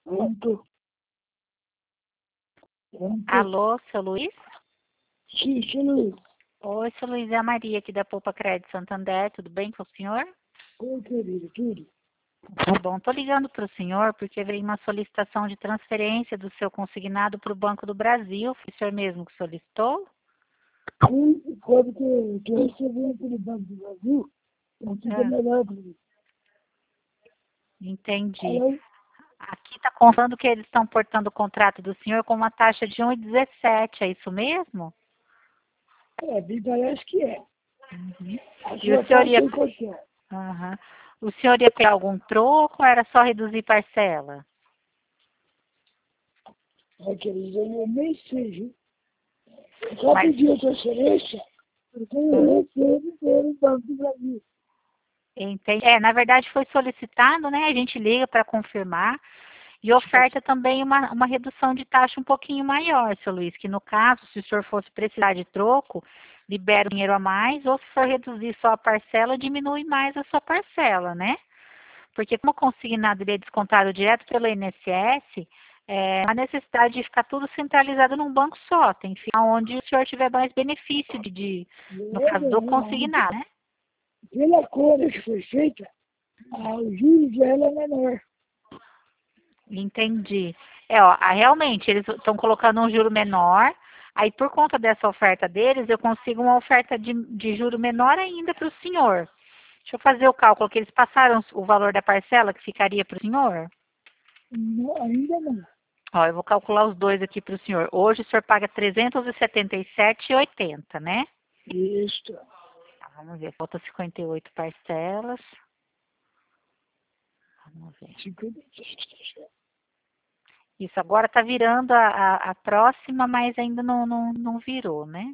Pronto. Pronto. Alô, seu Luiz? Sim, Luiz. Oi, seu Luiz, é a Maria aqui da Poupa Crédito Santander, tudo bem com o senhor? Oi, querido, tudo. Tá bom, tô ligando para o senhor porque veio uma solicitação de transferência do seu consignado para o Banco do Brasil. Foi o senhor mesmo que solicitou? E quando que eu recebi aquele Banco do Brasil, não fica melhor para mim. Entendi. Aí, Aqui está contando que eles estão portando o contrato do senhor com uma taxa de 1,17, é isso mesmo? me parece que é. Uhum. A E o sua senhor taxa ia... é qualquer. Aham. O senhor ia pegar algum troco ou era só reduzir parcela? Querido, eu nem sei, viu? Eu só Mas pedi a transferência, porque eu recebo pelo Banco do Brasil. entendi. Na verdade foi solicitado, né? A gente liga para confirmar. E oferta também uma redução de taxa um pouquinho maior, seu Luiz, que no caso, se o senhor fosse precisar de troco, libera o dinheiro a mais, ou se for reduzir só a parcela, diminui mais a sua parcela, né? Porque como o consignado ele é descontado direto pelo INSS, a necessidade de ficar tudo centralizado num banco só, tem que ficar onde o senhor tiver mais benefício no caso do consignado, né? Pela cor que foi feita, o juros dela é menor. Entendi. Realmente, eles estão colocando um juro menor, aí por conta dessa oferta deles, eu consigo uma oferta de juro menor ainda para o senhor. Deixa eu fazer o cálculo, que eles passaram o valor da parcela que ficaria para o senhor. Não, ainda não. Ó, eu vou calcular os dois aqui para o senhor. Hoje o senhor paga R$ 377,80, né? Isso. Tá, vamos ver, falta 58 parcelas. Vamos ver. 57. Isso, agora está virando a próxima, mas ainda não virou, né?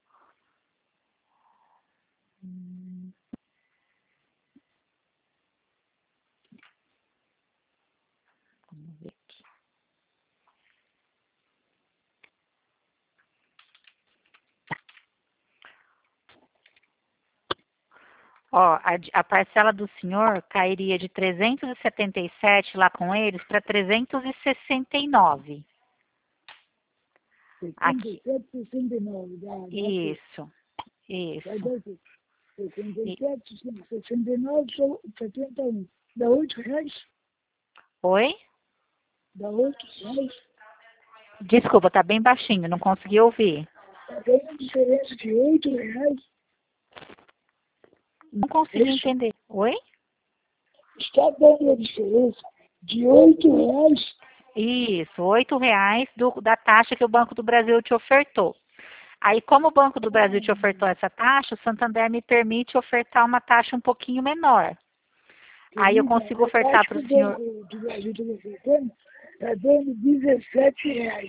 Vamos ver aqui. Ó, a parcela do senhor cairia de 377 lá com eles para 369. Aqui. 77, 69. Isso, isso. 77, 69, 71. Dá R$ 8. Oi? Dá R$ 8. Desculpa, tá bem baixinho, não consegui ouvir. Tem uma diferença de R$ 8. Não consegui Isso. entender. Oi? Está dando a diferença de R$ 8. Isso, R$ 8 da taxa que o Banco do Brasil te ofertou. Aí, como o Banco do Brasil te ofertou essa taxa, o Santander me permite ofertar uma taxa um pouquinho menor. Aí eu consigo ofertar para o senhor O do Brasil está ofertando, está dando R$ 17.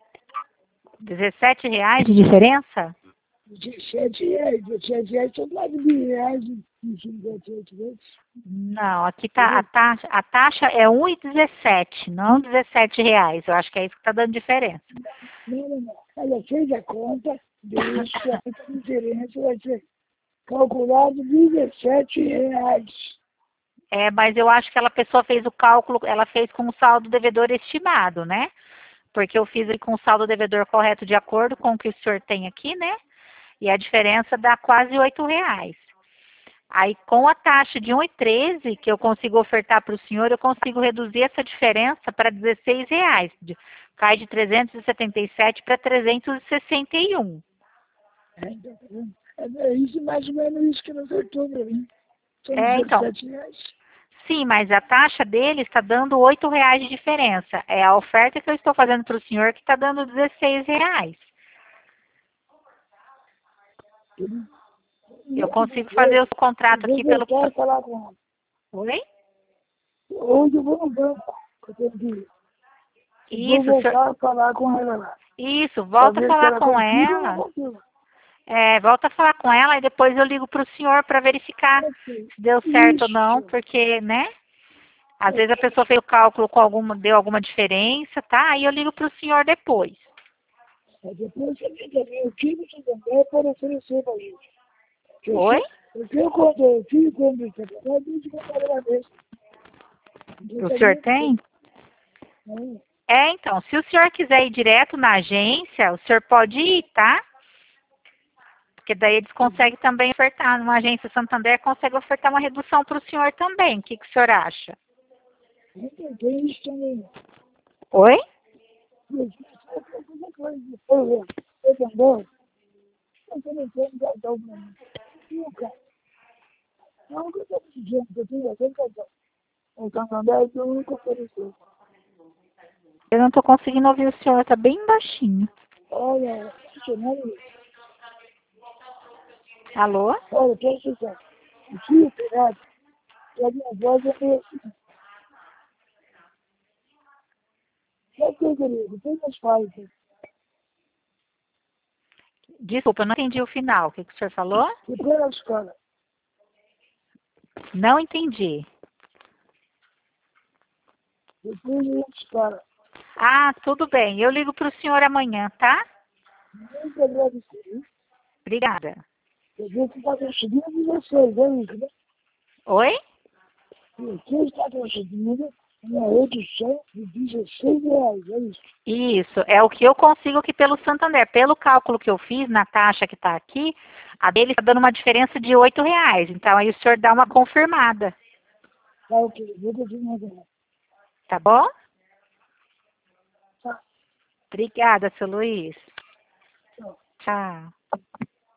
R$ 17 de diferença? R$ 17. R$ 17 são quase R$ 1.000 e 58 vezes. Não, aqui tá a taxa é 1,17, não R$ 17. Eu acho que é isso que está dando diferença. Não. Ela fez a conta, isso, a diferença vai ser calculado R$ 17. Mas eu acho que a pessoa fez o cálculo, ela fez com o saldo devedor estimado, né? Porque eu fiz ele com o saldo devedor correto de acordo com o que o senhor tem aqui, né? E a diferença dá quase R$ 8. Aí, com a taxa de 1,13 que eu consigo ofertar para o senhor, eu consigo reduzir essa diferença para R$ 16. Cai de 377 para 361. É isso, mais ou menos isso que não ofertou para mim. São Então, R$ 17. sim, mas a taxa dele está dando R$ 8 de diferença. É a oferta que eu estou fazendo para o senhor que está dando R$ 16. Eu consigo fazer o contrato Vou aqui pelo... voltar a falar com ela. Oi? Hoje eu vou no banco, que eu tenho que ir. Vou Isso, voltar a falar com ela lá. isso, Para volta a ver se falar ela com confirma ou não ela. confirma. Volta a falar com ela e depois eu ligo para o senhor para verificar Ok. se deu certo ou não, Isso. porque, né? Às vezes a Ok. pessoa fez o cálculo deu alguma diferença, tá? Aí eu ligo para o senhor depois. Depois você tem que ver o que você também para oferecer para a gente. Oi? Porque eu, quando eu tive quando eu trabalhava, eu tinha que trabalhar mesmo. Então, O senhor também, tem? Então, se o senhor quiser ir direto na agência, o senhor pode ir, tá? Porque daí eles conseguem também ofertar, numa agência Santander, consegue ofertar uma redução para o senhor também. O que o senhor acha? Tem isso também. Oi? Por exemplo, Santander, eu também tenho cartão para mim. Nunca. Não que eu estou dizendo que eu tenho até cartão. O Santander eu nunca ofereceu. Eu não estou conseguindo ouvir o senhor, está bem baixinho. Olha, funcionário, Alô? olha, presta atenção. O que operar, que a minha voz é meio assim. Sabe o que eu queria? Tem meus pais. Desculpa, eu não entendi o final. O que o senhor falou? Depois na escola. Não entendi. Depois na escola. Ah, tudo bem. Eu ligo para o senhor amanhã, tá? Muito agradecido. Obrigada. Quer dizer que está conseguindo 16, é isso, né? Oi? E aqui está conseguindo uma redução de 16 reais, é isso. Isso, é o que eu consigo aqui pelo Santander. Pelo cálculo que eu fiz na taxa que está aqui, a dele está dando uma diferença de R$ 8. Então aí o senhor dá uma confirmada. Tá ok, vou continuar. Tá bom? Tá, Obrigada, seu Luiz. tchau. Tchau.